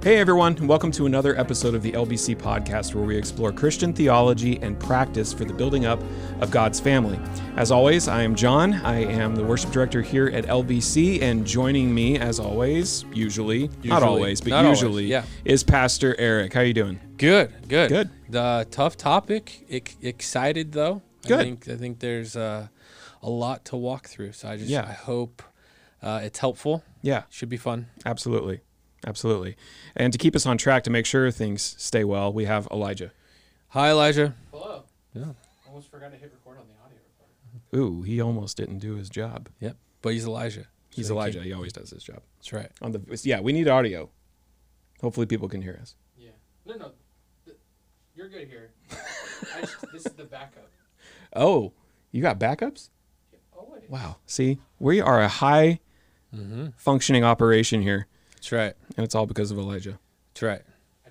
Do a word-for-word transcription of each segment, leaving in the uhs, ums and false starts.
Hey everyone, and welcome to another episode of the L B C podcast where we explore Christian theology and practice for the building up of God's family. As always, I am John. I am the worship director here at L B C, and joining me, as always, usually, usually not always, but not usually, always, yeah. is Pastor Eric. How you doing? Good, good. Good. The tough topic. E- excited though. Good. I think I think there's uh, a lot to walk through. So I just Yeah. I hope uh, it's helpful. Yeah, Should be fun. absolutely. Absolutely. And to keep us on track to make sure things stay well, we have Elijah. Hi, Elijah. Hello. Yeah. Almost forgot to hit record on the audio recorder. Ooh, he almost didn't do his job. Yep. But he's Elijah. He's So Elijah. keep- He always does his job. That's right. On the yeah, we need audio. Hopefully people can hear us. Yeah. No, no. Th- you're good here. I just, this is the backup. Oh, you got backups? Yeah. Oh, wait. Wow. See, we are a high Mm-hmm. functioning operation here, That's right. and it's all because of Elijah. That's right. I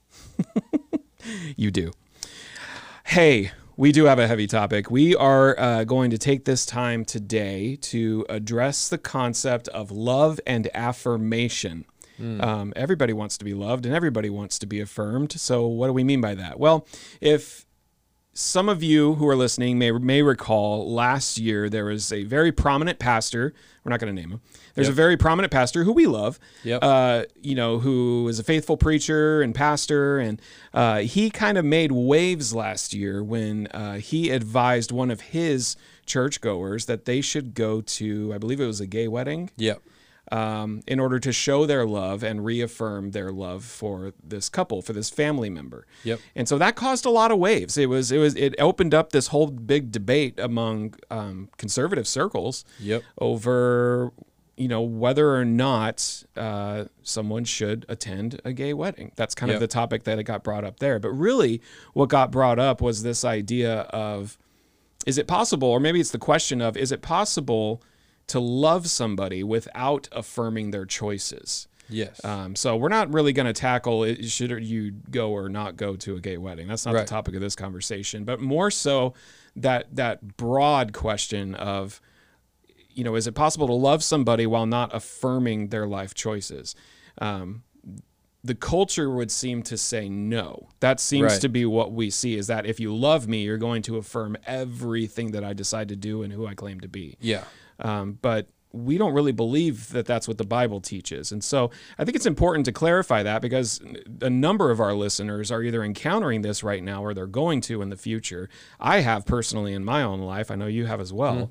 try. You do. Hey, we do have a heavy topic. We are uh, going to take this time today to address the concept of love and affirmation. Um, everybody wants to be loved and everybody wants to be affirmed. So what do we mean by that? Well, if some of you who are listening may may recall last year there was a very prominent pastor. We're not going to name him. There's Yep. a very prominent pastor who we love. Yep. Uh, you know, who is a faithful preacher and pastor, and uh, he kind of made waves last year when uh, he advised one of his churchgoers that they should go to, I believe it was a gay wedding. Yep. Um, in order to show their love and reaffirm their love for this couple, for this family member. Yep. And so that caused a lot of waves. It was, it was, it opened up this whole big debate among um, conservative circles Yep. over, you know, whether or not uh, someone should attend a gay wedding. That's kind Yep. of the topic that it got brought up there. But really, what got brought up was this idea of, is it possible, or maybe it's the question of, is it possible to love somebody without affirming their choices? Yes. Um, so we're not really going to tackle it, should you go or not go to a gay wedding. That's not Right. the topic of this conversation, but more so that that broad question of, you know, is it possible to love somebody while not affirming their life choices? Um, the culture would seem to say no. That seems Right. to be what we see, is that if you love me, you're going to affirm everything that I decide to do and who I claim to be. yeah. Um, but we don't really believe that that's what the Bible teaches. And so I think it's important to clarify that, because a number of our listeners are either encountering this right now or they're going to in the future. I have personally in my own life. I know you have as well.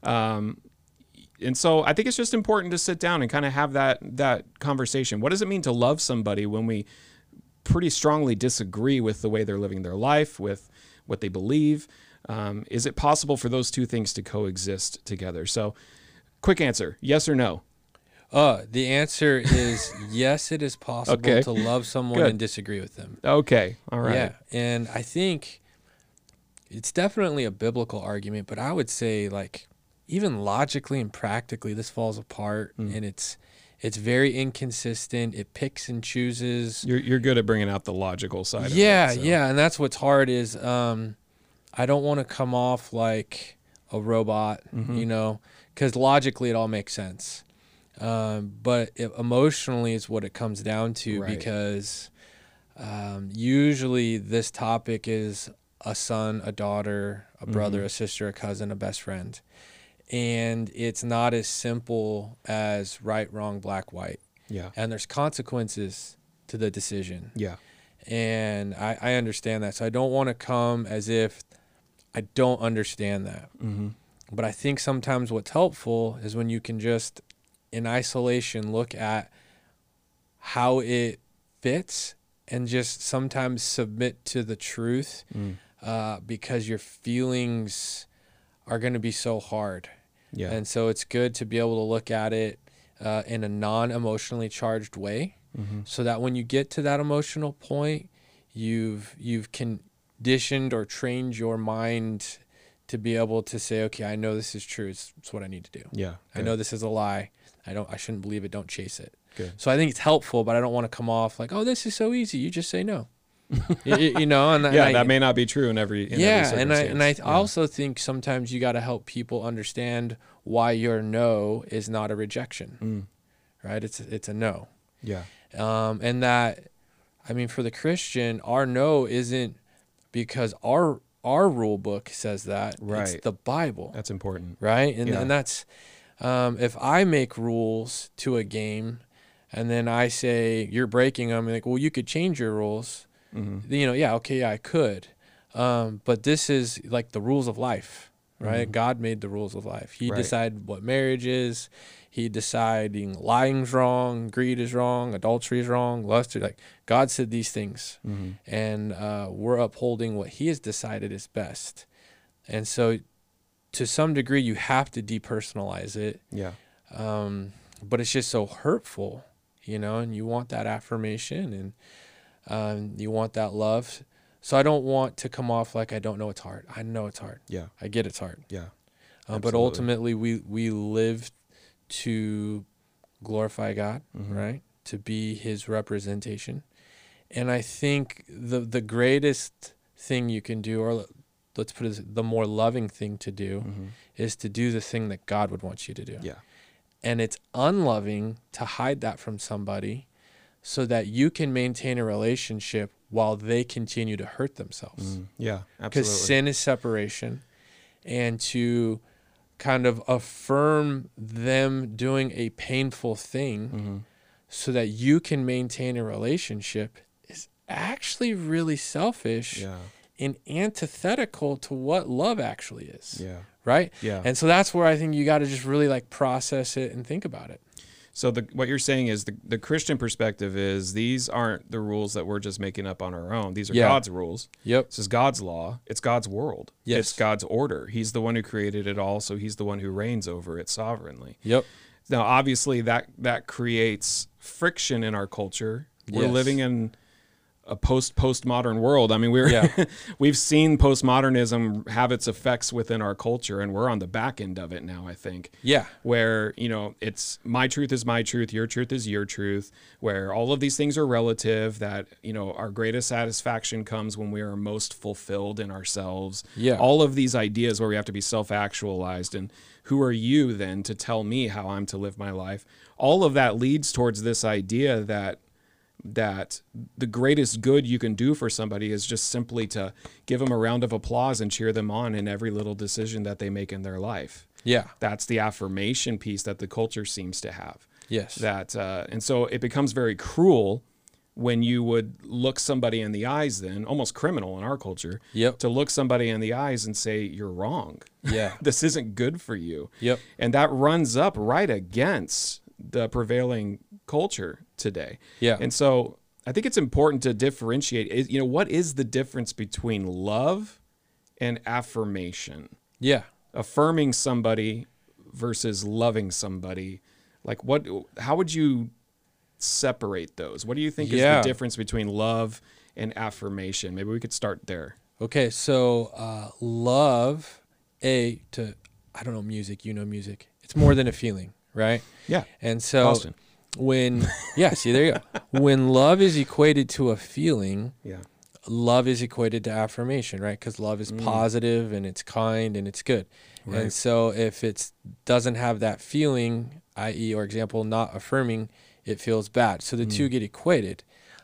Um, and so I think it's just important to sit down and kind of have that that conversation. What does it mean to love somebody when we pretty strongly disagree with the way they're living their life, with what they believe? Um, is it possible for those two things to coexist together? So, quick answer, yes or no? Uh, the answer is yes, it is possible Okay. to love someone Good. and disagree with them. Okay, all right. Yeah, and I think it's definitely a biblical argument, but I would say, like, even logically and practically, this falls apart, Mm. and it's it's very inconsistent. It picks and chooses. You're you're good at bringing out the logical side. Yeah, of it, so. yeah, and that's what's hard is um, I don't want to come off like a robot, Mm-hmm. you know, because logically it all makes sense. Um, but it, emotionally is what it comes down to, Right. because um, usually this topic is a son, a daughter, a brother, Mhm. a sister, a cousin, a best friend. And it's not as simple as right, wrong, black, white. Yeah, And there's consequences to the decision. yeah, And I, I understand that. So I don't want to come as if I don't understand that. mm-hmm. But I think sometimes what's helpful is when you can just, in isolation, look at how it fits and just sometimes submit to the truth, Mm. uh, because your feelings are going to be so hard. yeah, And so it's good to be able to look at it uh, in a non-emotionally charged way, mm-hmm. so that when you get to that emotional point, you've you've conditioned or trained your mind to be able to say, okay, I know this is true. It's, it's what I need to do. yeah. I know this is a lie. I don't. I shouldn't believe it. Don't chase it. Good. So I think it's helpful, but I don't want to come off like, oh, this is so easy. You just say no. you, you know, and Yeah, and I, that may not be true in every. In yeah, every and I and I circumstance. Yeah. also think sometimes you got to help people understand why your no is not a rejection, Mm. right? It's it's a no. Yeah. Um, and that, I mean, for the Christian, our no isn't because our our rule book says that. Right. It's the Bible. That's important. Right? And Yeah. and that's um, if I make rules to a game and then I say you're breaking them, and like, well, you could change your rules. Mm-hmm. You know, yeah, okay, yeah, I could. Um, but this is like the rules of life, right? Mhm. God made the rules of life. He Right. decided what marriage is. He deciding lying's wrong, greed is wrong, adultery is wrong, lust is like God said these things, Mm-hmm. and uh, we're upholding what He has decided is best. And so, to some degree, you have to depersonalize it. Yeah. Um, but it's just so hurtful, you know. And you want that affirmation, and um, you want that love. So I don't want to come off like I don't know it's hard. I know it's hard. Yeah. I get it's hard. Yeah. Uh, but Absolutely. ultimately, we we live to glorify God, Mhm. right? To be His representation. And I think the the greatest thing you can do, or let's put it as the more loving thing to do, Mm-hmm. is to do the thing that God would want you to do. Yeah. And it's unloving to hide that from somebody so that you can maintain a relationship while they continue to hurt themselves. Mm. Yeah. Because Absolutely. sin is separation, and to kind of affirm them doing a painful thing Mm-hmm. so that you can maintain a relationship is actually really selfish Yeah. and antithetical to what love actually is. Yeah. Right? Yeah. And so that's where I think you got to just really like process it and think about it. So the, what you're saying is the, the Christian perspective is these aren't the rules that we're just making up on our own. These are Yeah. God's rules. Yep. This is God's law. It's God's world. Yes. It's God's order. He's the one who created it all, so he's the one who reigns over it sovereignly. Yep. Now, obviously, that, that creates friction in our culture. We're Yes. living in a post postmodern world. I mean, we're Yeah. we've seen postmodernism have its effects within our culture, and we're on the back end of it now, I think. Yeah. Where, you know, it's my truth is my truth, your truth is your truth, where all of these things are relative, that, you know, our greatest satisfaction comes when we are most fulfilled in ourselves. Yeah. All of these ideas where we have to be self-actualized, and who are you then to tell me how I'm to live my life? All of that leads towards this idea that that the greatest good you can do for somebody is just simply to give them a round of applause and cheer them on in every little decision that they make in their life. Yeah. That's the affirmation piece that the culture seems to have. Yes. That uh, and so it becomes very cruel when you would look somebody in the eyes, then almost criminal in our culture, Yep. to look somebody in the eyes and say, you're wrong. Yeah. This isn't good for you. Yep. And that runs up right against the prevailing culture today. Yeah. And so I think it's important to differentiate, is- you know, what is the difference between love and affirmation? Yeah. Affirming somebody versus loving somebody. Like what, how would you separate those? What do you think Yeah. is the difference between love and affirmation? Maybe we could start there. Okay. So, uh, love, a, to, I don't know music, you know music. It's more than a feeling, right? Yeah. And so Austin. when, yeah, see, there you go. When love is equated to a feeling, Yeah. love is equated to affirmation, right? Because love is Mm. positive and it's kind and it's good. Right. And so if it doesn't have that feeling, that is, or example, not affirming, it feels bad. So the Mm. two get equated.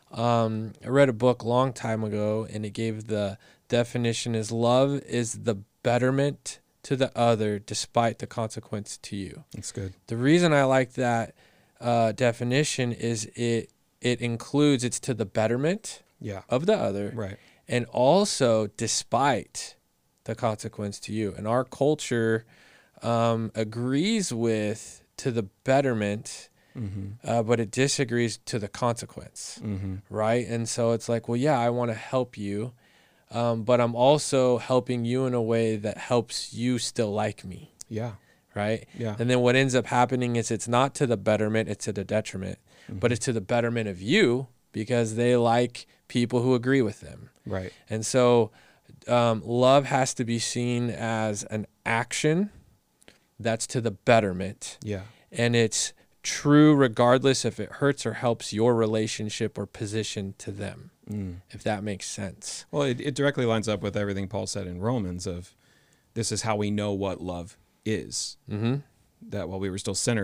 Um, I read a book a long time ago, and it gave the definition is love is the betterment to the other despite the consequence to you. That's good. The reason I like that uh, definition is it it includes it's to the betterment Yeah. of the other, Right. and also despite the consequence to you. And our culture um, agrees with to the betterment, Mm-hmm. uh, but it disagrees to the consequence, Mm-hmm. right? And so it's like, well, yeah, I want to help you, um, but I'm also helping you in a way that helps you still like me, Yeah. right? Yeah. And then what ends up happening is it's not to the betterment, it's to the detriment, Mm-hmm. but it's to the betterment of you because they like people who agree with them. Right. And so um, love has to be seen as an action that's to the betterment. Yeah. And it's true regardless if it hurts or helps your relationship or position to them, Mm. if that makes sense. Well, it, it directly lines up with everything Paul said in Romans of this is how we know what love is. Mm-hmm. That while we were still sinners,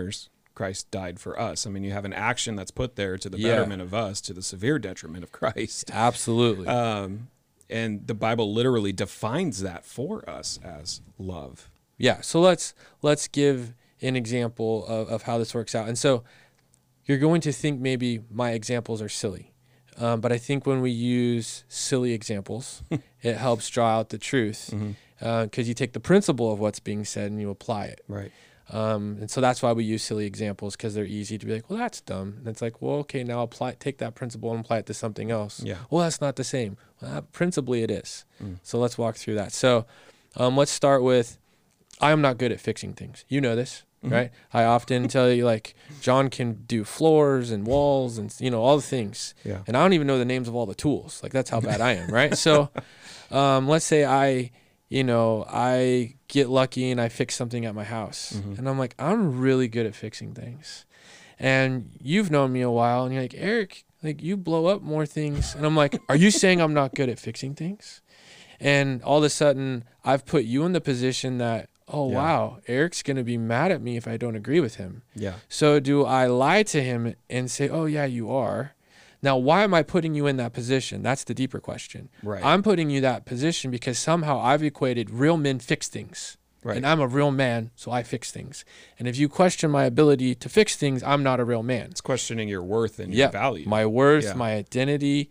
Christ died for us. I mean, you have an action that's put there to the Yeah. betterment of us, to the severe detriment of Christ. Absolutely. Um, and the Bible literally defines that for us as love. Yeah. So let's let's give an example of, of how this works out. And so you're going to think maybe my examples are silly. Um, but I think when we use silly examples, it helps draw out the truth. Mm-hmm. Because you take the principle of what's being said and you apply it. Right. Um, and so that's why we use silly examples, because they're easy to be like, well, that's dumb. And it's like, well, okay, now apply, take that principle and apply it to something else. Yeah. Well, that's not the same. Well, uh, principally it is. Mm. So let's walk through that. So um, let's start with, I am not good at fixing things. You know this, Mhm. right? I often tell you, like, John can do floors and walls and, you know, all the things. Yeah. And I don't even know the names of all the tools. Like, that's how bad I am, right? So um, let's say I... you know, I get lucky and I fix something at my house. Mhm. And I'm like, I'm really good at fixing things. And you've known me a while and you're like, Eric, like you blow up more things. And I'm like, are you saying I'm not good at fixing things? And all of a sudden I've put you in the position that, oh, Yeah. wow, Eric's going to be mad at me if I don't agree with him. Yeah. So do I lie to him and say, oh, yeah, you are? Now, why am I putting you in that position? That's the deeper question. Right. I'm putting you that position because somehow I've equated real men fix things. Right. And I'm a real man, so I fix things. And if you question my ability to fix things, I'm not a real man. It's questioning your worth and Yeah, your value. my worth, Yeah. my identity.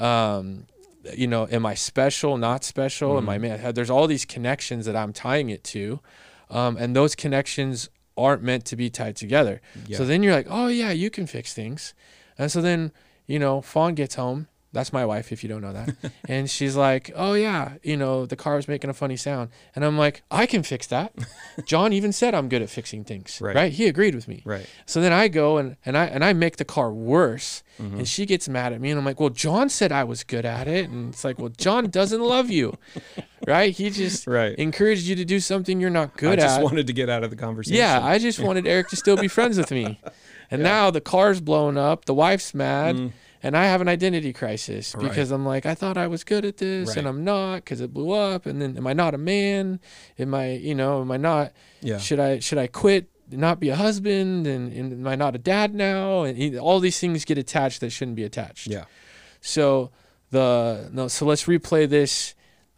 Um, you know, am I special, not special? Mhm. Am I man? There's all these connections that I'm tying it to. Um, and those connections aren't meant to be tied together. Yeah. So then you're like, oh, yeah, you can fix things. And so then, you know, Fawn gets home. That's my wife, if you don't know that. And she's like, oh, yeah, you know, the car is making a funny sound. And I'm like, I can fix that. John even said I'm good at fixing things, Right. right? He agreed with me. Right. So then I go and, and I and I make the car worse. Mhm. And she gets mad at me. And I'm like, well, John said I was good at it. And it's like, well, John doesn't love you, right? He just Right. encouraged you to do something you're not good I just at. wanted to get out of the conversation. Yeah, I just wanted Eric to still be friends with me. And Yeah. now the car's blown up, the wife's mad, Mm. and I have an identity crisis Right. because I'm like, I thought I was good at this Right. and I'm not because it blew up. And then am I not a man? Am I, you know, am I not, Yeah. should I, should I quit, not be a husband? And, and am I not a dad now? And he, all these things get attached that shouldn't be attached. Yeah. So the, no, so let's replay this,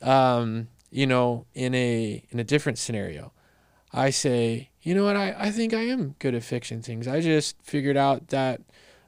um, you know, in a, in a different scenario. I say, you know what, I, I think I am good at fixing things. I just figured out that,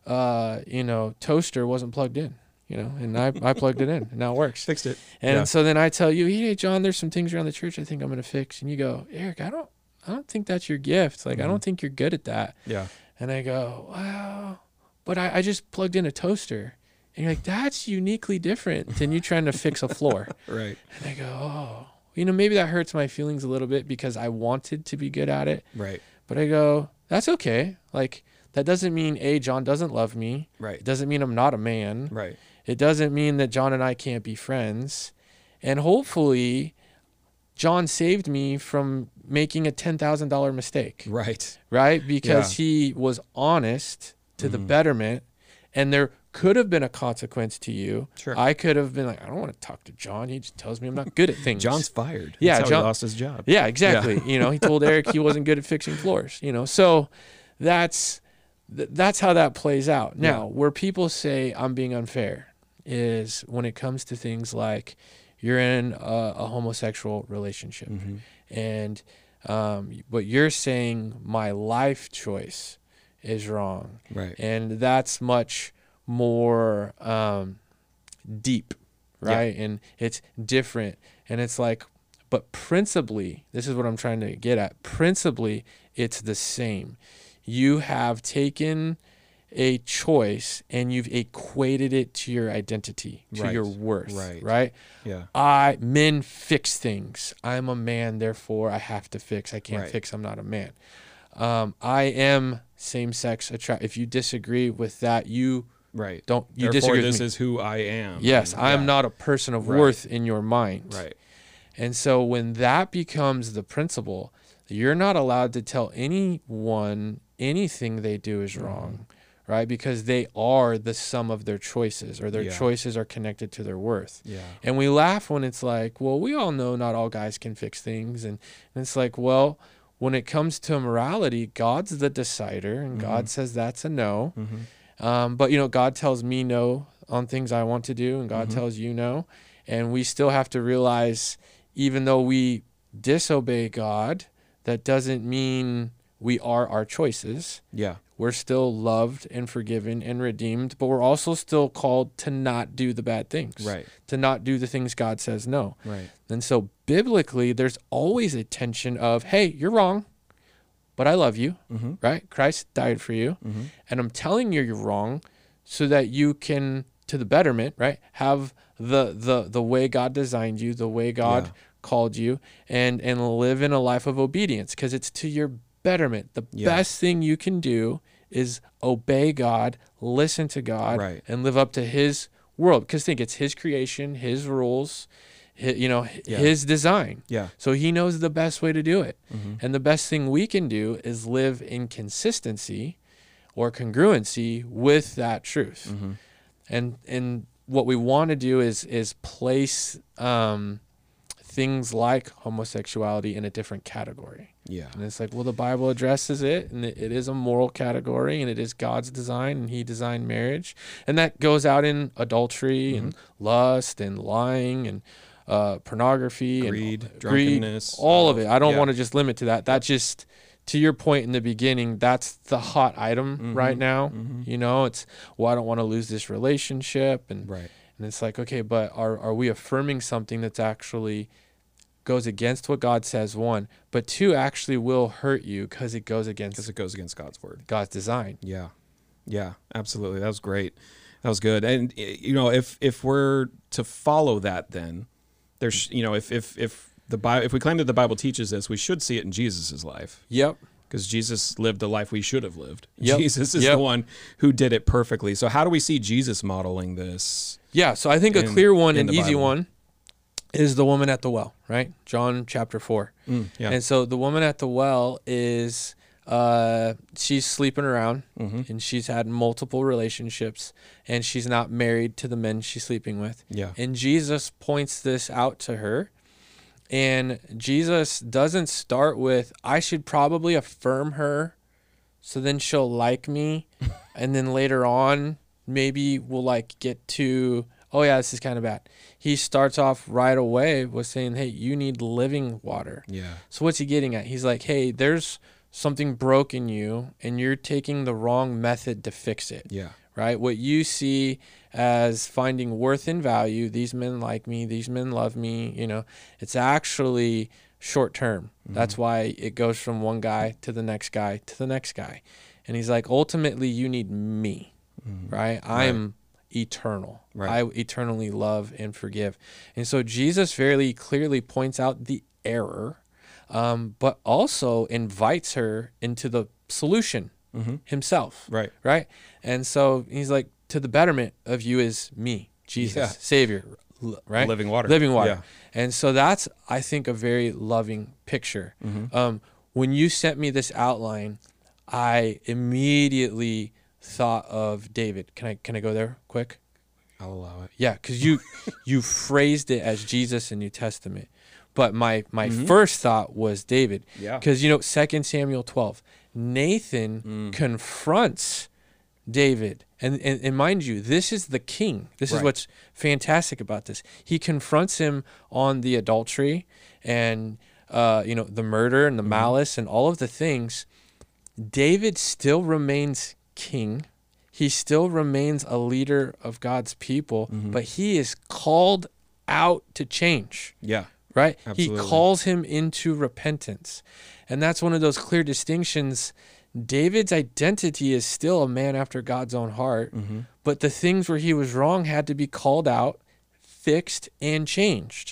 uh, you know, toaster wasn't plugged in, you know, and I, I plugged it in and now it works. Fixed it. And Yeah. so then I tell you, hey, John, there's some things around the church I think I'm going to fix. And you go, Eric, I don't, I don't think that's your gift. Like, I Mhm. don't think you're good at that. Yeah. And I go, wow, but I, I just plugged in a toaster. And you're like, that's uniquely different than you trying to fix a floor. Right. And I go, oh, you know, maybe that hurts my feelings a little bit because I wanted to be good at it. Right. But I go, that's okay. Like, that doesn't mean, A, John doesn't love me. It Right. doesn't mean I'm not a man. Right. It doesn't mean that John and I can't be friends. And hopefully, John saved me from making a ten thousand dollars mistake, Right. right? Because he was honest to the Mhm. betterment. And there could have been a consequence to you. Sure. I could have been like, I don't want to talk to John. He just tells me I'm not good at things. John's fired. Yeah, That's how John- he lost his job. Yeah, exactly. You know, he told Eric he wasn't good at fixing floors, you know. So that's th- that's how that plays out. Now, Yeah. where people say I'm being unfair is when it comes to things like you're in a, a homosexual relationship Mhm. and um, but you're saying my life choice is wrong. Right. And that's much more um, deep, Yeah. right? And it's different. And it's like, but principally, this is what I'm trying to get at. Principally, it's the same. You have taken a choice and you've equated it to your identity, to Right. your worth, Right. right? Yeah. I men fix things. I'm a man, therefore I have to fix. I can't Right. fix. I'm not a man. Um, I am same-sex attract. If you disagree with that, you Right. don't. You Therefore, disagree this with me. is who I am. Yes, And- I am yeah. not a person of Right. worth in your mind. Right. And so when that becomes the principle, you're not allowed to tell anyone anything they do is wrong, right? Because they are the sum of their choices, or their Yeah. choices are connected to their worth. Yeah. And we laugh when it's like, well, we all know not all guys can fix things. And, and it's like, well, when it comes to morality, God's the decider, and Mm-hmm. God says that's a no. Mm-hmm. Um, but, you know, God tells me no on things I want to do, and God Mhm. tells you no. And we still have to realize, even though we disobey God, that doesn't mean we are our choices. Yeah. We're still loved and forgiven and redeemed, but we're also still called to not do the bad things, Right. to not do the things God says no. Right. And so biblically, there's always a tension of, hey, you're wrong, but I love you, Mm-hmm. right? Christ died for you. Mm-hmm. And I'm telling you you're wrong so that you can, to the betterment, right, have the the the way God designed you, the way God Yeah. called you, and and live in a life of obedience, because it's to your betterment. The Yeah. best thing you can do is obey God, listen to God, Right. and live up to his world. Because think, it's his creation, his rules, hi- you know, h- Yeah. his design. Yeah. So he knows the best way to do it. Mm-hmm. And the best thing we can do is live in consistency or congruency with that truth. Mm-hmm. And and what we want to do is is place um, things like homosexuality in a different category. Yeah. And it's like, well, the Bible addresses it, and it, it is a moral category, and it is God's design, and he designed marriage. And that goes out in adultery and lust and lying and uh, pornography Greed, and drunkenness, all of it. I don't yeah. want to just limit to that. That just, to your point in the beginning, that's the hot item Mhm. right now. Mhm. You know, it's, well, I don't want to lose this relationship. And, Right. and it's like, okay, but are, are we affirming something that's actually goes against what God says, one, but two, actually will hurt you because it goes Because against it goes against God's word. God's design. Yeah. Yeah, absolutely. That was great. That was good. And y- you know, if if we're to follow that, then there's, you know, if if if the Bible, if we claim that the Bible teaches this, we should see it in Jesus's life, Yep. because Jesus lived the life we should have lived. Yep. Jesus is Yep. the one who did it perfectly. So how do we see Jesus modeling this? Yeah. So I think a In- clear one, in an the easy Bible. one, is the woman at the well, right? John chapter four. Mm, yeah. And so the woman at the well is, uh, she's sleeping around, hmm and she's had multiple relationships, and she's not married to the men she's sleeping with. Yeah. And Jesus points this out to her. And Jesus doesn't start with, I should probably affirm her so then she'll like me. And then later on, maybe we'll like get to, oh yeah, this is kind of bad. He starts off right away with saying, hey, you need living water. Yeah. So what's he getting at? He's like, hey, there's something broke in you, and you're taking the wrong method to fix it. Yeah. Right? What you see as finding worth and value, these men like me, these men love me, you know, it's actually short term. That's why it goes from one guy to the next guy to the next guy. And he's like, ultimately, you need me, Mhm. right? I'm eternal. Right. I eternally love and forgive. And so Jesus very clearly points out the error, um, but also invites her into the solution hmm himself. Right. Right. And so he's like, to the betterment of you is me, Jesus, Yeah. Savior, l- right? Living water. Living water. Yeah. And so that's, I think, a very loving picture. Mhm. Um, when you sent me this outline, I immediately thought of David. Can I can I go there quick? I'll allow it. Yeah, because you you phrased it as Jesus in New Testament. But my my Mhm. first thought was David. Yeah. Because, you know, Second Samuel twelve, Nathan Mm. confronts David. And, and and mind you, this is the king. This is Right. what's fantastic about this. He confronts him on the adultery and, uh, you know, the murder and the Mm-hmm. malice and all of the things. David still remains king. He still remains a leader of God's people, Mhm. but he is called out to change. Yeah. Right? Absolutely. He calls him into repentance. And that's one of those clear distinctions. David's identity is still a man after God's own heart, hmm but the things where he was wrong had to be called out, fixed, and changed.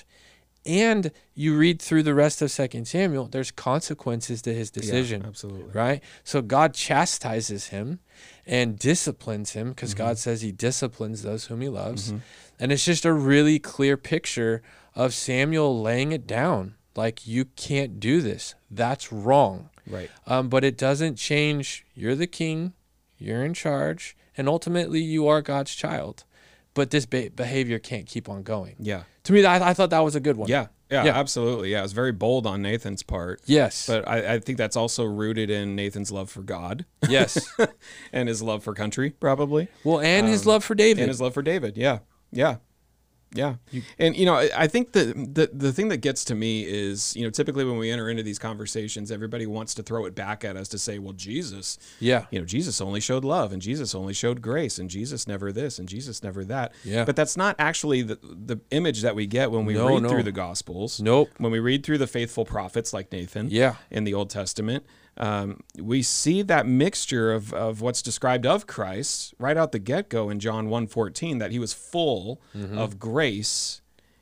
And you read through the rest of Second Samuel, there's consequences to his decision. Yeah, absolutely. Right? So God chastises him and disciplines him, because Mhm. God says he disciplines those whom he loves. Mhm. And it's just a really clear picture of Samuel laying it down. Like, you can't do this. That's wrong. Right. Um, but it doesn't change. You're the king. You're in charge. And ultimately, you are God's child. But this be- behavior can't keep on going. Yeah. To me, I, I thought that was a good one. Yeah. Yeah, Yeah. absolutely. Yeah, it's very bold on Nathan's part. Yes. But I, I think that's also rooted in Nathan's love for God Yes. and his love for country, probably. Well, and his Um, love for David. And his love for David. Yeah. Yeah. Yeah. And, you know, I, I think the, the the thing that gets to me is, you know, typically when we enter into these conversations, everybody wants to throw it back at us to say, well, Jesus, yeah. you know, Jesus only showed love and Jesus only showed grace and Jesus never this and Jesus never that. Yeah. But that's not actually the, the image that we get when we No, read no. through the Gospels. Nope. When we read through the faithful prophets like Nathan Yeah. in the Old Testament, um, we see that mixture of, of what's described of Christ right out the get-go in John one fourteen, that he was full Mm-hmm. of grace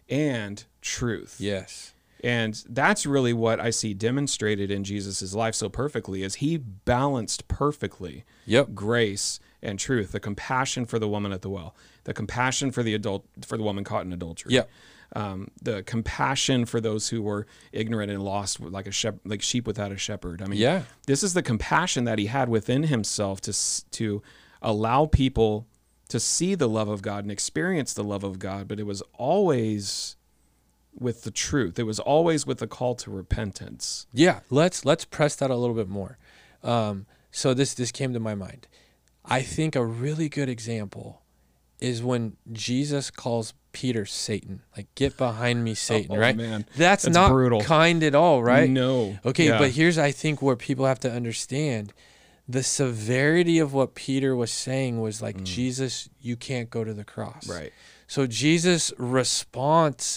and truth. Yes. And that's really what I see demonstrated in Jesus' life so perfectly, is he balanced perfectly Yep. grace and truth, the compassion for the woman at the well, the compassion for the adult for the woman caught in adultery. Yep. Um, the compassion for those who were ignorant and lost, like a shep- like sheep without a shepherd. I mean, Yeah. this is the compassion that he had within himself to s- to allow people to see the love of God and experience the love of God, but it was always with the truth. It was always with the call to repentance. Yeah, let's let's press that a little bit more. Um, so this this came to my mind. I think a really good example is when Jesus calls Peter Satan. Like, get behind me, Satan, Oh, right? man. That's, That's not brutal. kind at all, right? No. Okay, Yeah. but here's I think where people have to understand the severity of what Peter was saying was like, Jesus, you can't go to the cross. Right. So Jesus' response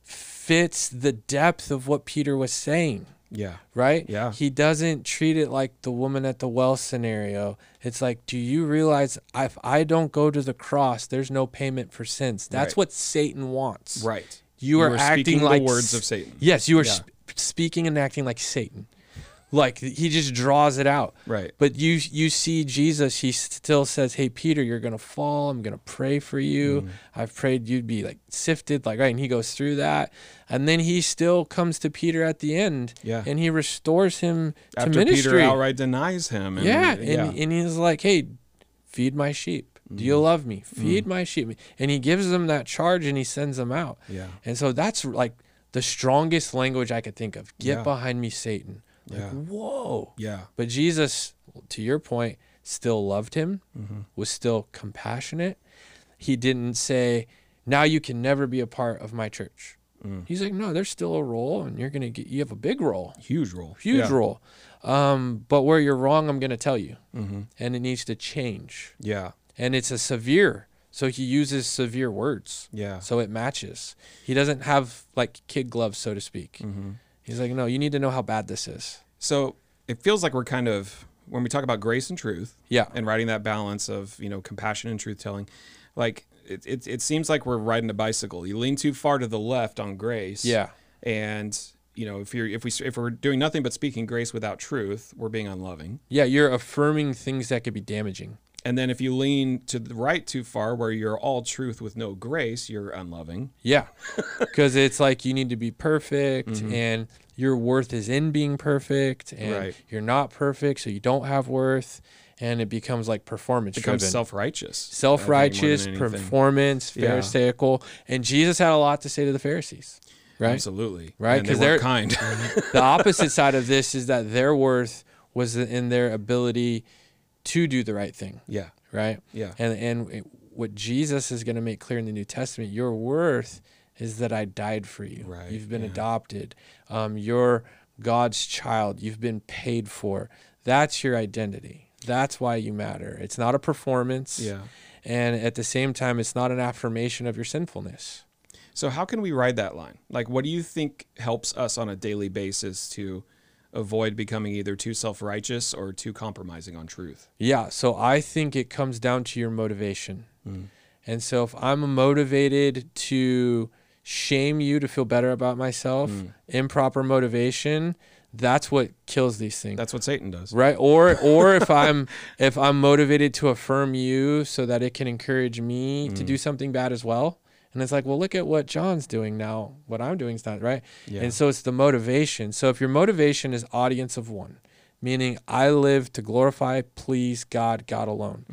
fits the depth of what Peter was saying, Yeah. right? Yeah. He doesn't treat it like the woman at the well scenario. It's like, do you realize if I don't go to the cross, there's no payment for sins? That's Right. what Satan wants. Right. You are were acting speaking like the words s- of Satan. Yes, you are Yeah. sp- speaking and acting like Satan. Like, he just draws it out. Right. But you you see Jesus, he still says, hey, Peter, you're going to fall. I'm going to pray for you. Mm. I've prayed you'd be like sifted, like, right. And he goes through that. And then he still comes to Peter at the end. Yeah. And he restores him to After ministry. Peter outright denies him. And, yeah. And, yeah. and he's like, hey, feed my sheep. Do you love me? Feed my sheep. And he gives them that charge and he sends them out. Yeah. And so that's like the strongest language I could think of. Get Yeah. behind me, Satan. Like, Yeah. whoa. Yeah. But Jesus, to your point, still loved him, Mm-hmm. was still compassionate. He didn't say, now you can never be a part of my church. Mm. He's like, no, there's still a role and you're going to get, you have a big role, Huge role. huge Yeah. role. Um, but where you're wrong, I'm going to tell you. Mm-hmm. And it needs to change. Yeah. And it's a severe. So he uses severe words. Yeah. So it matches. He doesn't have like kid gloves, so to speak. Mm-hmm. He's like, no, you need to know how bad this is. So it feels like we're kind of, when we talk about grace and truth Yeah. and writing that balance of, you know, compassion and truth telling, like it, it, it seems like we're riding a bicycle. You lean too far to the left on grace. Yeah. And, you know, if you're, if we, if we're doing nothing but speaking grace without truth, we're being unloving. Yeah. You're affirming things that could be damaging. And then if you lean to the right too far, where you're all truth with no grace, you're unloving. Yeah. Because it's like you need to be perfect Mhm. and your worth is in being perfect and Right. you're not perfect, so you don't have worth. And it becomes like performance It becomes driven. self-righteous. Self-righteous, I think, more than anything. performance, Yeah. Pharisaical. And Jesus had a lot to say to the Pharisees, right? Absolutely. Right, And 'cause they they're- weren't kind. The opposite side of this is that their worth was in their ability to do the right thing, yeah. right? Yeah. And and it- what Jesus is going to make clear in the New Testament, your worth is that I died for you. Right, You've been yeah. adopted. Um, you're God's child. You've been paid for. That's your identity. That's why you matter. It's not a performance. Yeah. And at the same time, it's not an affirmation of your sinfulness. So how can we ride that line? Like, what do you think helps us on a daily basis to avoid becoming either too self-righteous or too compromising on truth? Yeah, so I think it comes down to your motivation. Mm. And so if I'm motivated to shame you to feel better about myself, Mm. improper motivation, that's what kills these things. That's what Satan does. Right? Or or if I'm if I'm motivated to affirm you so that it can encourage me to Mm. do something bad as well. And it's like, well, look at what John's doing now. What I'm doing is not right. Yeah. And so it's the motivation. So if your motivation is audience of one, meaning I live to glorify, please God, God alone. Mhm.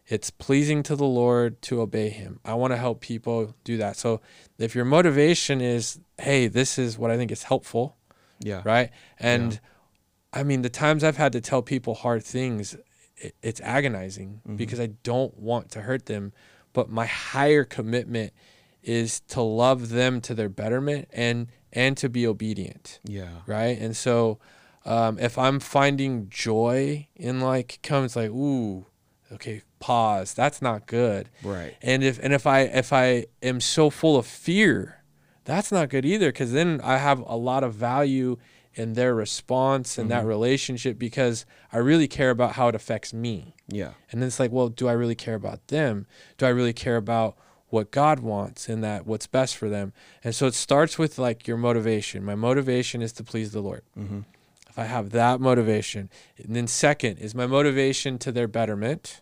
It's pleasing to the Lord to obey him. I want to help people do that. So if your motivation is, hey, this is what I think is helpful, Yeah. right? And Yeah. I mean, the times I've had to tell people hard things, it, it's agonizing Mhm. because I don't want to hurt them. But my higher commitment is to love them to their betterment and and to be obedient, Yeah. right? And so um, if I'm finding joy in like comes like, ooh, okay, pause. That's not good. Right. And if and if I if I am so full of fear, that's not good either, because then I have a lot of value in their response and Mhm. that relationship because I really care about how it affects me. Yeah. And then it's like, well, do I really care about them? Do I really care about what God wants and that what's best for them? And so it starts with like your motivation. My motivation is to please the Lord. Mm-hmm. If I have that motivation, and then second is my motivation to their betterment.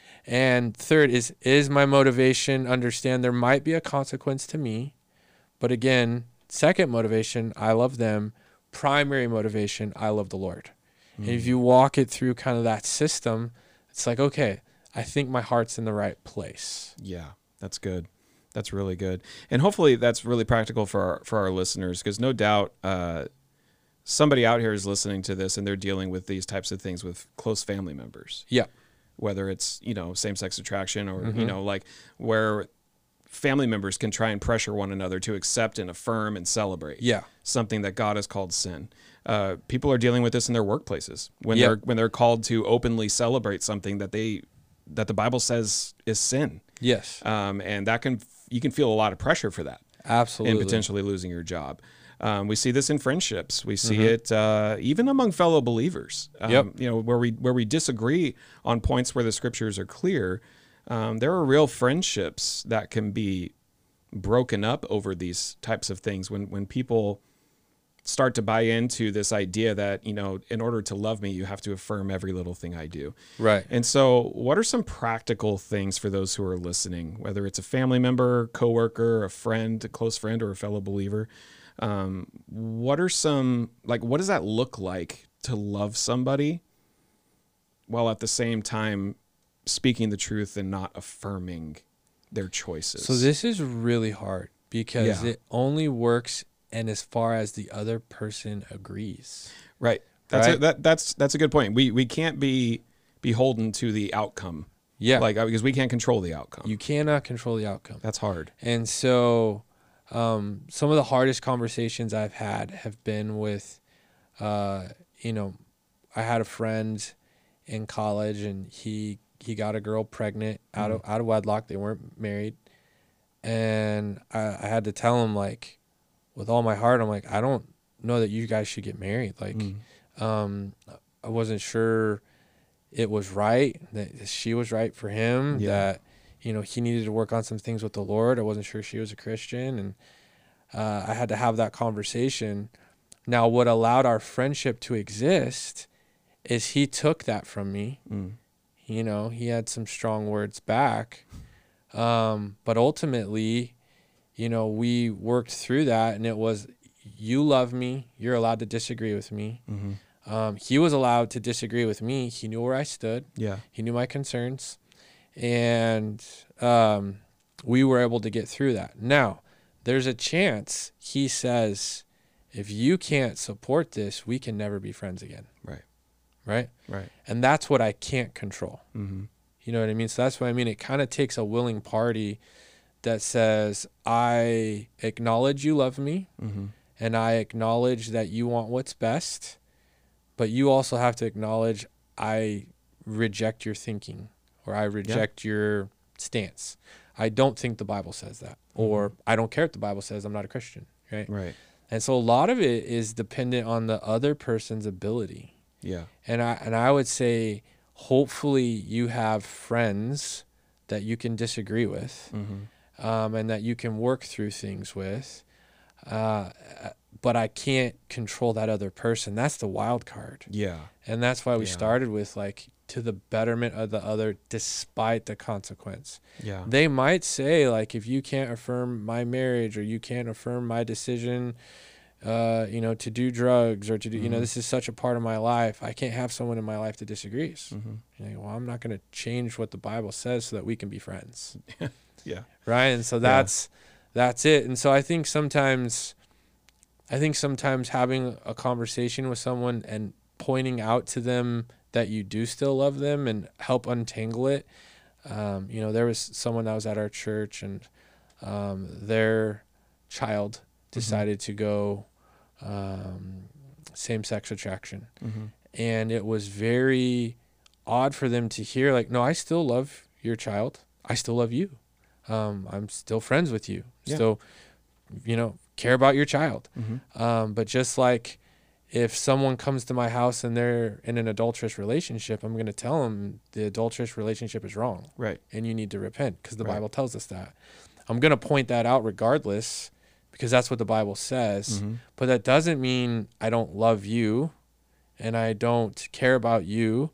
And third is, is my motivation understand there might be a consequence to me. But again, second motivation, I love them. Primary motivation, I love the Lord. Mm-hmm. And if you walk it through kind of that system, it's like, okay, I think my heart's in the right place. Yeah, that's good. That's really good. And hopefully that's really practical for our, for our listeners, because no doubt uh, somebody out here is listening to this and they're dealing with these types of things with close family members. Yeah. Whether it's, you know, same-sex attraction or, Mm-hmm. you know, like where family members can try and pressure one another to accept and affirm and celebrate Yeah. something that God has called sin. Uh, people are dealing with this in their workplaces when Yep. they're when they're called to openly celebrate something that they that the Bible says is sin. Yes. Um, and that can you can feel a lot of pressure for that Absolutely. and potentially losing your job. Um, we see this in friendships. We see Mhm. it uh, even among fellow believers. Um, Yep. You know, where we where we disagree on points where the scriptures are clear. Um, there are real friendships that can be broken up over these types of things when when people start to buy into this idea that, you know, in order to love me, you have to affirm every little thing I do. Right. And so what are some practical things for those who are listening, whether it's a family member, coworker, a friend, a close friend, or a fellow believer? Um, what are some, like, what does that look like to love somebody while at the same time speaking the truth and not affirming their choices? So this is really hard because Yeah. it only works and as far as the other person agrees. Right. That's Right? A, that that's that's a good point. We we can't be beholden to the outcome. Yeah. Like uh, because we can't control the outcome. You cannot control the outcome. That's hard. And so um, some of the hardest conversations I've had have been with, uh, you know, I had a friend in college and he, he got a girl pregnant out of, out of wedlock. They weren't married. And I, I had to tell him, like, with all my heart, I'm like, I don't know that you guys should get married. Like, Mm. um, I wasn't sure it was right, that she was right for him, Yeah. that, you know, he needed to work on some things with the Lord. I wasn't sure she was a Christian. And uh, I had to have that conversation. Now, what allowed our friendship to exist is he took that from me. Mm. You know, he had some strong words back. Um, but ultimately, you know, we worked through that, and it was, you love me. You're allowed to disagree with me. Mm-hmm. Um, he was allowed to disagree with me. He knew where I stood. Yeah. He knew my concerns. And um, we were able to get through that. Now, there's a chance he says, if you can't support this, we can never be friends again. Right. Right? Right. And that's what I can't control. Mm-hmm. You know what I mean? So that's what I mean. It kind of takes a willing party that says, I acknowledge you love me, Mm-hmm. and I acknowledge that you want what's best, but you also have to acknowledge I reject your thinking, or I reject your stance. I don't think the Bible says that, or I don't care if the Bible says, I'm not a Christian, right? Right. And so a lot of it is dependent on the other person's ability. Yeah. And I and I would say, hopefully you have friends that you can disagree with, Mm-hmm. um, and that you can work through things with. Uh, but I can't control that other person. That's the wild card. Yeah. And that's why we Yeah. started with, like, to the betterment of the other despite the consequence. Yeah. They might say, like, if you can't affirm my marriage or you can't affirm my decision uh, you know, to do drugs or to do, you know, Mhm. this is such a part of my life. I can't have someone in my life that disagrees. Mhm. You're like, well, I'm not going to change what the Bible says so that we can be friends. Yeah. Right. And so that's, that's it. And so I think sometimes, I think sometimes having a conversation with someone and pointing out to them that you do still love them and help untangle it. Um, you know, there was someone that was at our church and um, their child decided to go um, same-sex attraction. Mm-hmm. And it was very odd for them to hear, like, no, I still love your child. I still love you. Um, I'm still friends with you. Yeah. Still, you know, care about your child. Mm-hmm. Um, but just like if someone comes to my house and they're in an adulterous relationship, I'm going to tell them the adulterous relationship is wrong. Right. And you need to repent because the Right. Bible tells us that. I'm going to point that out regardless because that's what the Bible says. Mm-hmm. But that doesn't mean I don't love you and I don't care about you.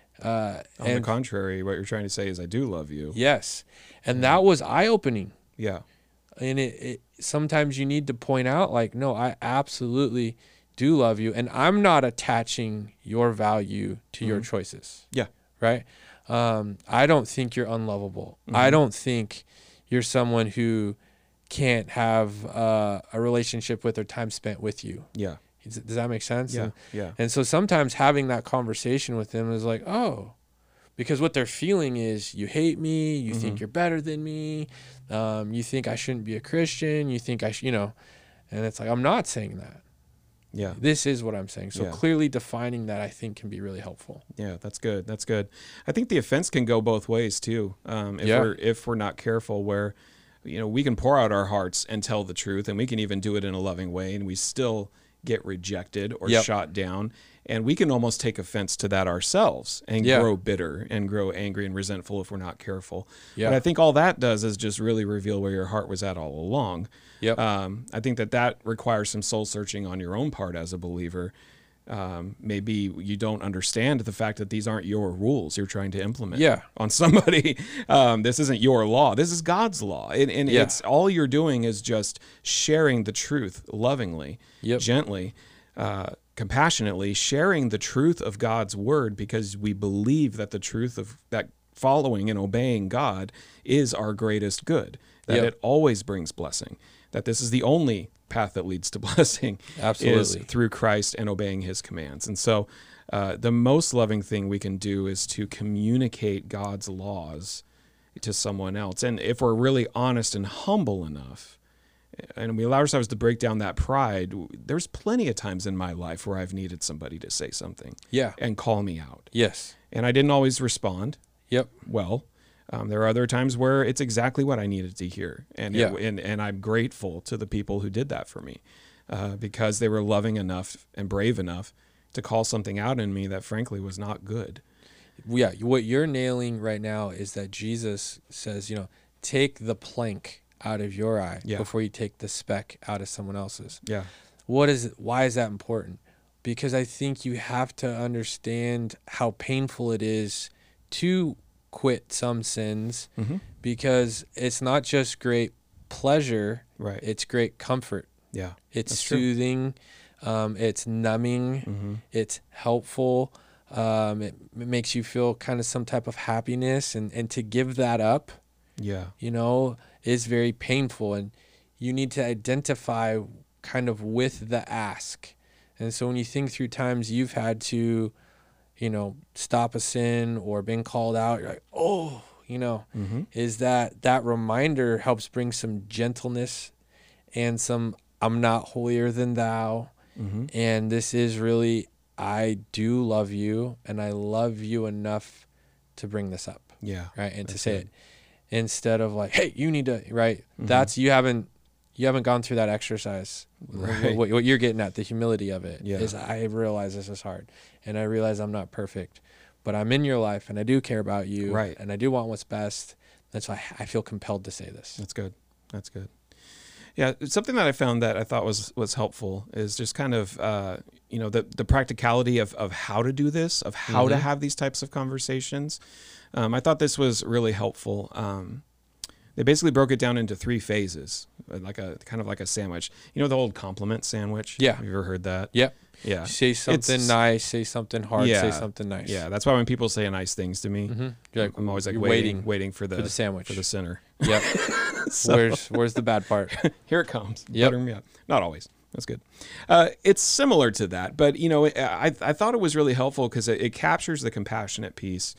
Uh, On and the contrary, what you're trying to say is I do love you. yes. And that was eye-opening. Yeah. And it, it sometimes you need to point out, like, no, I absolutely do love you. And I'm not attaching your value to your Mhm. choices. Yeah. Right? Um, I don't think you're unlovable. Mhm. I don't think you're someone who can't have uh, a relationship with or time spent with you. Yeah. Does does that make sense? Yeah. And, Yeah. and so sometimes having that conversation with them is like, oh, because what they're feeling is you hate me, you Mhm. think you're better than me, um, you think I shouldn't be a Christian, you think I should, you know, and it's like, I'm not saying that. Yeah. This is what I'm saying. So Yeah. clearly defining that I think can be really helpful. Yeah, that's good. That's good. I think the offense can go both ways too. Um, if Yeah. we're if we're not careful, where you know we can pour out our hearts and tell the truth, and we can even do it in a loving way, and we still get rejected or Yep. shot down, and we can almost take offense to that ourselves and Yeah. grow bitter and grow angry and resentful if we're not careful. Yeah. But I think all that does is just really reveal where your heart was at all along. Yep. Um, I think that that requires some soul searching on your own part as a believer. Um, maybe you don't understand the fact that these aren't your rules you're trying to implement Yeah. on somebody. Um, this isn't your law. This is God's law. And, and Yeah. it's all you're doing is just sharing the truth lovingly, Yep. gently, uh, compassionately, sharing the truth of God's word because we believe that the truth of that following and obeying God is our greatest good, that Yep. it always brings blessing, that this is the only path that leads to blessing is Absolutely. through Christ and obeying his commands. And so uh, the most loving thing we can do is to communicate God's laws to someone else. And if we're really honest and humble enough, and we allow ourselves to break down that pride, there's plenty of times in my life where I've needed somebody to say something Yeah. and call me out. Yes. And I didn't always respond Yep. well. Um, there are other times where it's exactly what I needed to hear, and Yeah. it, and and I'm grateful to the people who did that for me, uh, because they were loving enough and brave enough to call something out in me that frankly was not good. Yeah. What you're nailing right now is that Jesus says, you know, take the plank out of your eye Yeah. before you take the speck out of someone else's. Yeah, What is why is that important? Because I think you have to understand how painful it is to quit some sins, mm-hmm. because it's not just great pleasure, Right. it's great comfort. Yeah, It's That's true. soothing, um, it's numbing, mm-hmm. it's helpful, um, it, it makes you feel kind of some type of happiness, and, and to give that up, Yeah, you know, is very painful, and you need to identify kind of with the ask. And so when you think through times you've had to, you know, stop a sin or been called out, you're like, oh, you know, mm-hmm. is that that reminder helps bring some gentleness and some I'm not holier than thou. Mm-hmm. And this is really, I do love you and I love you enough to bring this up. Yeah, Right. And to That's say good. it instead of like, hey, you need to, right. Mhm. That's, you haven't, you haven't gone through that exercise. Right. What, what you're getting at, the humility of it, Yeah. is I realize this is hard and I realize I'm not perfect, but I'm in your life and I do care about you. Right. And I do want what's best. That's why I feel compelled to say this. That's good. That's good. Yeah, something that I found that I thought was was helpful is just kind of uh, you know the the practicality of of how to do this, of how to Mhm. have these types of conversations. Um, I thought this was really helpful. Um, they basically broke it down into three phases, like a kind of like a sandwich. You know the old compliment sandwich? Yeah. Have you ever heard that? Yep. Yeah. Say something It's- nice, say something hard, Yeah. say something nice. Yeah, that's why when people say nice things to me, Mm-hmm. You're like, I'm always like you're waiting, waiting waiting for the, for the sandwich. for the center. Yep. So- Where's where's the bad part? Here it comes. Yep. Butter me up. Not always. That's good. Uh, it's similar to that, but you know, I I thought it was really helpful because it, it captures the compassionate piece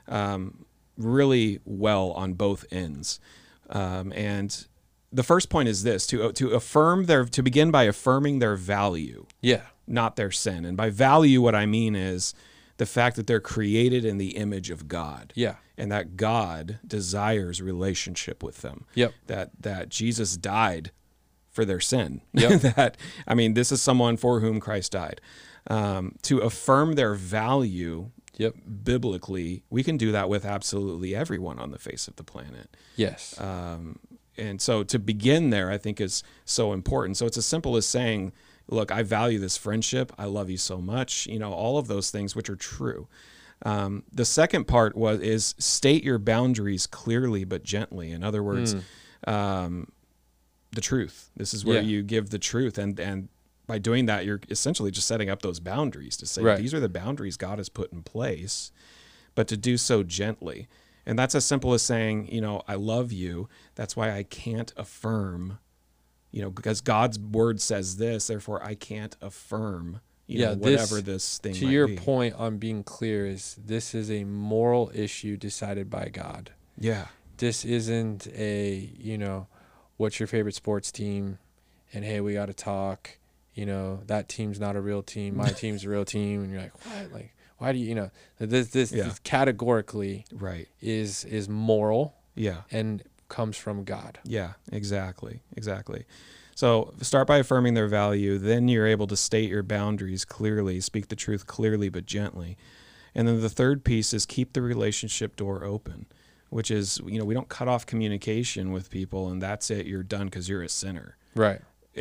um, really well on both ends. Um, and the first point is this: to to affirm their to begin by affirming their value, Yeah. not their sin. And by value, what I mean is the fact that they're created in the image of God. Yeah. And that God desires relationship with them. Yep. That that Jesus died for their sin. Yep. That I mean, this is someone for whom Christ died. Um, to affirm their value Yep. biblically, we can do that with absolutely everyone on the face of the planet. Yes. Um, and so to begin there, I think is so important. So it's as simple as saying, look, I value this friendship. I love you so much. You know, all of those things, which are true. Um, the second part was is state your boundaries clearly but gently. In other words, Mm. um, the truth. This is where Yeah. you give the truth, and and by doing that, you're essentially just setting up those boundaries to say Right. these are the boundaries God has put in place, but to do so gently. And that's as simple as saying, you know, I love you. That's why I can't affirm, you know, because God's word says this, therefore I can't affirm, you Yeah, know, this- whatever this thing To might your be. point on being clear is this is a moral issue decided by God. Yeah. This isn't a, you know, what's your favorite sports team? And hey, we got to talk. You know, that team's not a real team. My team's a real team. And you're like, what? Like, why do you, you know, this, this, Yeah. this categorically Right. is, is moral Yeah. and comes from God. Yeah, exactly. Exactly. So start by affirming their value. Then you're able to state your boundaries clearly, speak the truth clearly but gently. And then the third piece is keep the relationship door open, which is, you know, we don't cut off communication with people and that's it. You're done because you're a sinner. Right.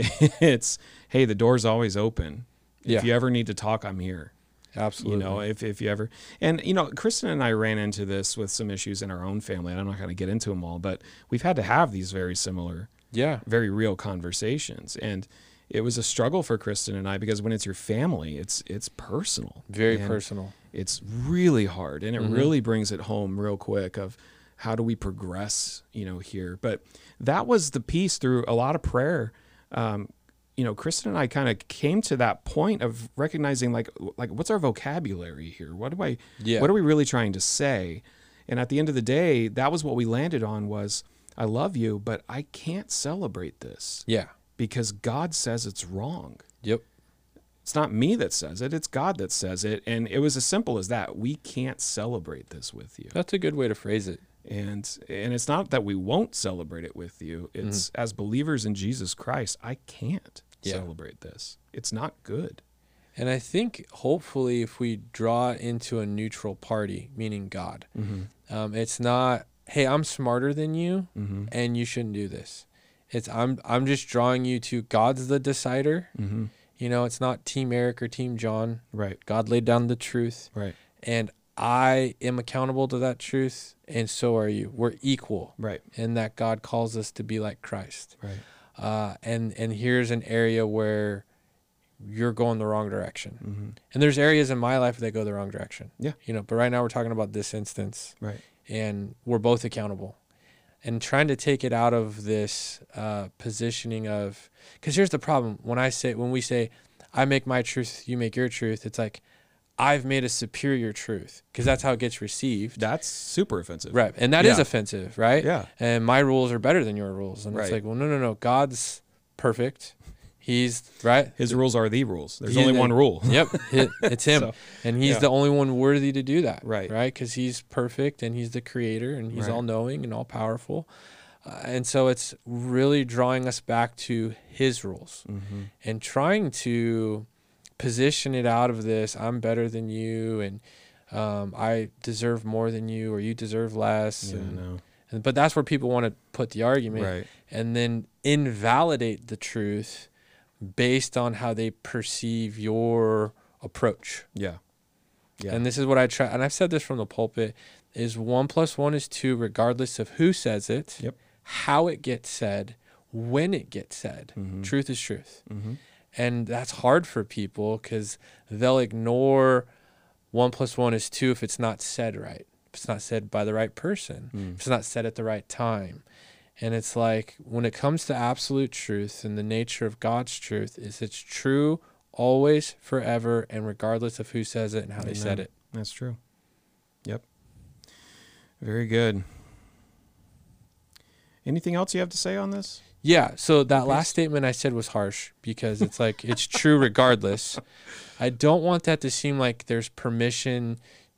It's, hey, the door's always open. Yeah. If you ever need to talk, I'm here. Absolutely. You know, if, if you ever, and you know, Kristen and I ran into this with some issues in our own family, and I'm not going to get into them all, but we've had to have these very similar, yeah. very real conversations. And it was a struggle for Kristen and I, because when it's your family, it's, it's personal, Very and personal. it's really hard. And it Mhm. really brings it home real quick of how do we progress, you know, here. But that was the piece through a lot of prayer. Um, you know, Kristen and I kind of came to that point of recognizing like, like what's our vocabulary here? What do I, Yeah. what are we really trying to say? And at the end of the day, that was what we landed on was, I love you, but I can't celebrate this Yeah. because God says it's wrong. Yep. It's not me that says it, it's God that says it. And it was as simple as that. We can't celebrate this with you. That's a good way to phrase it. And and it's not that we won't celebrate it with you. It's as believers in Jesus Christ, I can't Yeah. celebrate this. It's not good. And I think hopefully if we draw it into a neutral party, meaning God, Mm-hmm. um, it's not, hey, I'm smarter than you Mm-hmm. and you shouldn't do this. It's I'm I'm just drawing you to God's the decider. Mm-hmm. You know, it's not Team Eric or Team John. Right. God laid down the truth, Right. and I am accountable to that truth, and so are you. We're equal, Right. in that God calls us to be like Christ. Right. Uh, and and here's an area where you're going the wrong direction. Mm-hmm. And there's areas in my life that go the wrong direction. Yeah. You know, but right now we're talking about this instance, Right. and we're both accountable. And trying to take it out of this uh, positioning of, because here's the problem. When I say, when we say, I make my truth, you make your truth, it's like, I've made a superior truth, because that's how it gets received. That's super offensive. Right. And that is Yeah. offensive, right? Yeah. And my rules are better than your rules. And Right. it's like, well, no, no, no. God's perfect. He's, right? His rules are the rules. There's He- only one rule. Yep. It, it's him. So, and he's yeah. the only one worthy to do that. Right. Right. Because he's perfect and he's the creator and he's Right. all knowing and all powerful. Uh, and so it's really drawing us back to his rules Mm-hmm. and trying to position it out of this, I'm better than you and um, I deserve more than you or you deserve less. Yeah, and, no. and, but that's where people want to put the argument Right. and then invalidate the truth based on how they perceive your approach. Yeah. Yeah. And this is what I try, and I've said this from the pulpit, is one plus one is two regardless of who says it, Yep. how it gets said, when it gets said. Mm-hmm. Truth is truth. Mm-hmm. And that's hard for people because they'll ignore one plus one is two if it's not said right. If it's not said by the right person. Mm. If it's not said at the right time. And it's like when it comes to absolute truth and the nature of God's truth is it's true always, forever, and regardless of who says it and how they Amen. said it. That's true. Yep. Very good. Anything else you have to say on this? Yeah, so that last statement I said was harsh because it's like it's true regardless. I don't want that to seem like there's permission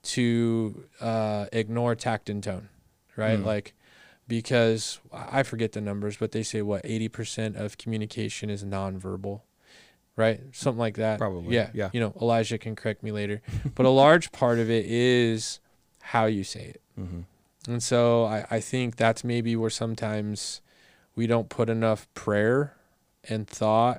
to uh, ignore tact and tone, right? Mm. Like, because I forget the numbers, but they say what, eighty percent of communication is nonverbal, right? Something like that. Probably, Yeah. yeah. You know, Elijah can correct me later. But a large part of it is how you say it. Mm-hmm. And so I, I think that's maybe where sometimes we don't put enough prayer and thought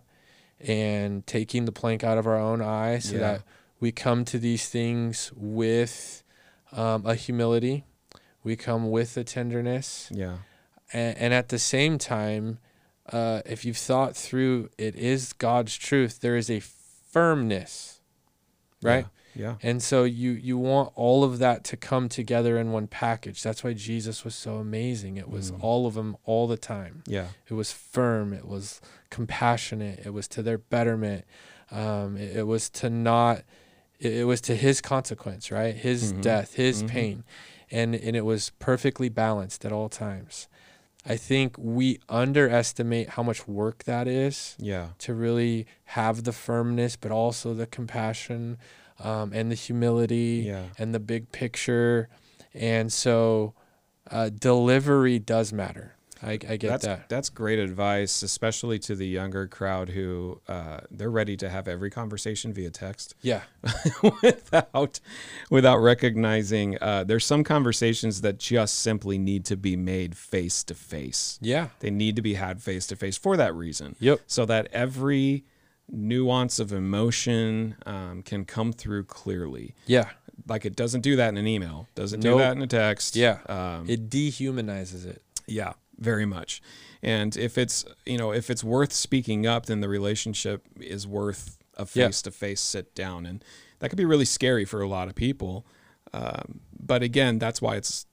and taking the plank out of our own eye so Yeah. that we come to these things with um, a humility. We come with a tenderness. Yeah. And, and at the same time, uh, if you've thought through it is God's truth, there is a firmness, right? Yeah. And so you you want all of that to come together in one package. That's why Jesus was so amazing. It was Mm. all of them all the time. Yeah. It was firm. It was compassionate. It was to their betterment. Um, it, it was to not, it, it was to his consequence, right? His Mhm. death, his Mhm. pain. And, and it was perfectly balanced at all times. I think we underestimate how much work that is Yeah. to really have the firmness, but also the compassion um, and the humility Yeah. and the big picture. And so uh, delivery does matter. I, I get that's, that. That's great advice, especially to the younger crowd who uh, they're ready to have every conversation via text Yeah. without without recognizing uh, there's some conversations that just simply need to be made face to face. Yeah. They need to be had face to face for that reason. Yep. So that every nuance of emotion um, can come through clearly. Yeah. Like it doesn't do that in an email. Doesn't do Nope. that in a text. Yeah. Um, It dehumanizes it. yeah, very much. And if it's, you know, if it's worth speaking up, then the relationship is worth a Yeah. face-to-face sit down. And that could be really scary for a lot of people. Um, but again, that's why it's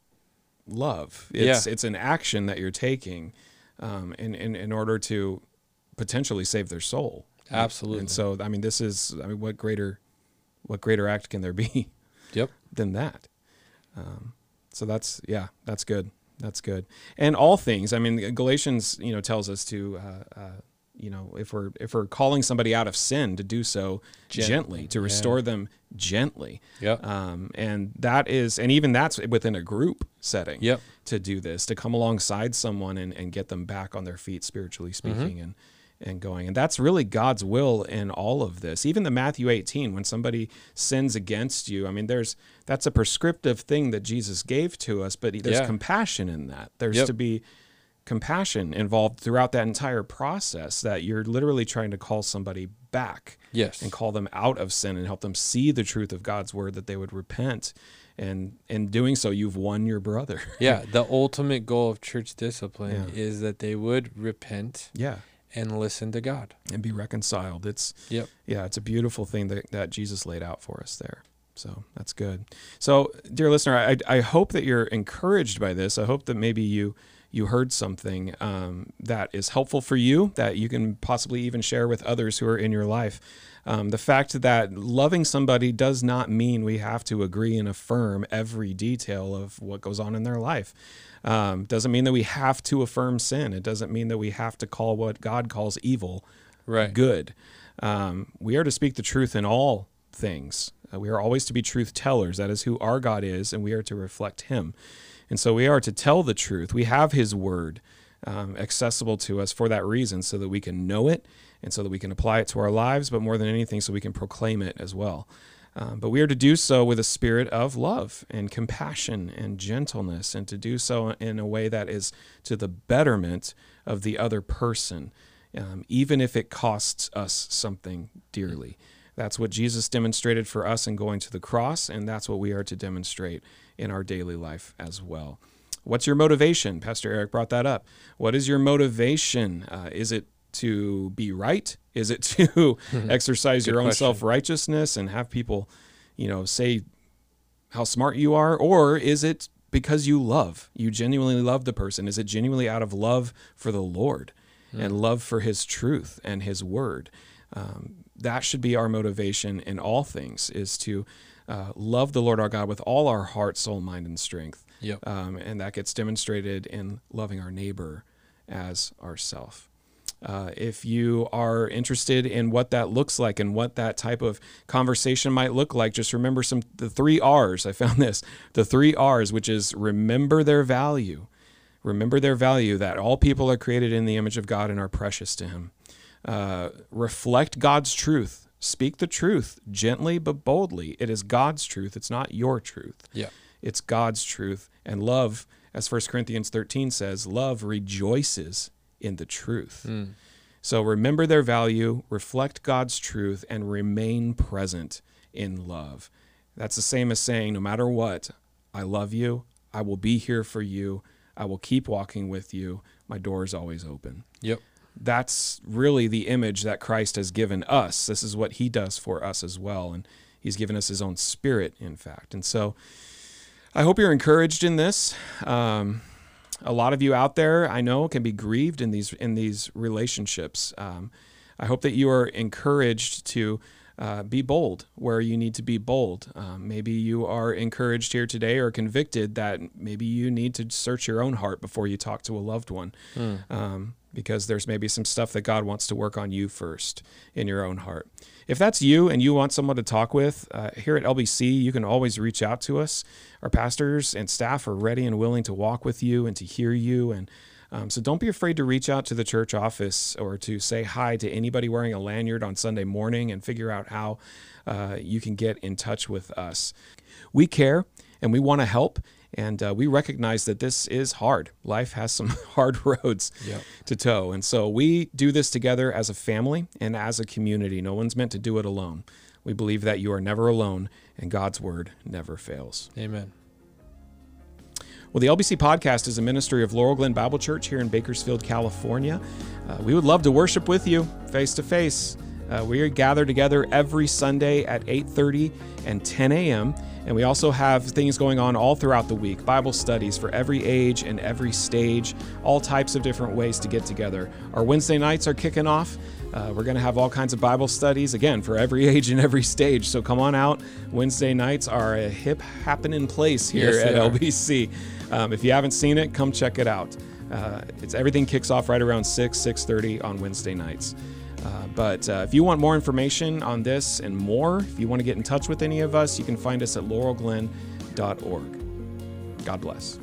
love. It's, Yeah. it's an action that you're taking um, in, in, in order to potentially save their soul. Absolutely. And so, I mean, this is, I mean, what greater, what greater act can there be Yep. than that? Um, so that's, yeah, that's good. That's good. And all things, I mean, Galatians, you know, tells us to, uh, uh, you know, if we're, if we're calling somebody out of sin, to do so Gent- gently, to yeah. restore them gently. Yep. Um, and that is, and even that's within a group setting Yep. to do this, to come alongside someone and, and get them back on their feet, spiritually Mm-hmm. speaking, and, and going. And that's really God's will in all of this. Even the Matthew eighteen, when somebody sins against you, I mean, there's, that's a prescriptive thing that Jesus gave to us, but there's Yeah. compassion in that. There's Yep. to be compassion involved throughout that entire process, that you're literally trying to call somebody back Yes. and call them out of sin and help them see the truth of God's word, that they would repent. And in doing so, you've won your brother. Yeah. The ultimate goal of church discipline Yeah. is that they would repent Yeah. and listen to God. And be reconciled. It's, Yep. yeah, it's a beautiful thing that, that Jesus laid out for us there. So that's good. So, dear listener, I, I hope that you're encouraged by this. I hope that maybe you you heard something um, that is helpful for you, that you can possibly even share with others who are in your life. Um, the fact that loving somebody does not mean we have to agree and affirm every detail of what goes on in their life. Um, doesn't mean that we have to affirm sin. It doesn't mean that we have to call what God calls evil Right. good. Um, we are to speak the truth in all things. Uh, we are always to be truth tellers. That is who our God is, and we are to reflect him. And so we are to tell the truth. We have his word um, accessible to us for that reason, so that we can know it and so that we can apply it to our lives, but more than anything, so we can proclaim it as well. Um, but we are to do so with a spirit of love and compassion and gentleness, and to do so in a way that is to the betterment of the other person, um, even if it costs us something dearly. That's what Jesus demonstrated for us in going to the cross, and that's what we are to demonstrate in our daily life as well. What's your motivation? Pastor Eric brought that up. What is your motivation? Uh, is it to be right? Is it to exercise your own question. self-righteousness and have people, you know, say how smart you are? Or is it because you love? You genuinely love the person? Is it genuinely out of love for the Lord mm. and love for his truth and his word? Um, that should be our motivation in all things, is to uh, love the Lord our God with all our heart, soul, mind, and strength. Yep. Um, and that gets demonstrated in loving our neighbor as ourself. Uh, if you are interested in what that looks like and what that type of conversation might look like, just remember some the three R's. I found this, the three R's, which is remember their value. Remember their value, that all people are created in the image of God and are precious to him. Uh, reflect God's truth. Speak the truth gently but boldly. It is God's truth. It's not your truth. Yeah. It's God's truth. And love, as First Corinthians thirteen says, love rejoices in the truth. Mm. So remember their value, reflect God's truth, and remain present in love. That's the same as saying, no matter what, I love you. I will be here for you. I will keep walking with you. My door is always open. Yep. That's really the image that Christ has given us. This is what he does for us as well. And he's given us his own spirit, in fact. And so I hope you're encouraged in this. Um, a lot of you out there, I know, can be grieved in these in these relationships. Um, I hope that you are encouraged to uh, be bold where you need to be bold. Um, maybe you are encouraged here today or convicted that maybe you need to search your own heart before you talk to a loved one. Mm. Um, because there's maybe some stuff that God wants to work on you first in your own heart. If that's you and you want someone to talk with, uh, here at L B C, you can always reach out to us. Our pastors and staff are ready and willing to walk with you and to hear you. And um, so don't be afraid to reach out to the church office or to say hi to anybody wearing a lanyard on Sunday morning and figure out how uh, you can get in touch with us. We care and we want to help. And uh, we recognize that this is hard. Life has some hard roads yep. to tow. And so we do this together as a family and as a community. No one's meant to do it alone. We believe that you are never alone and God's word never fails. Amen. Well, the L B C Podcast is a ministry of Laurel Glen Bible Church here in Bakersfield, California. Uh, we would love to worship with you face to face. Uh, we are gathered together every Sunday at eight thirty and ten a.m., and we also have things going on all throughout the week, Bible studies for every age and every stage, all types of different ways to get together. Our Wednesday nights are kicking off. Uh, we're going to have all kinds of Bible studies, again, for every age and every stage. So come on out. Wednesday nights are a hip happening place here yes, at L B C. Um, if you haven't seen it, come check it out. Uh, it's everything kicks off right around six, six thirty on Wednesday nights. Uh, but uh, if you want more information on this and more, if you want to get in touch with any of us, you can find us at laurel glen dot org. God bless.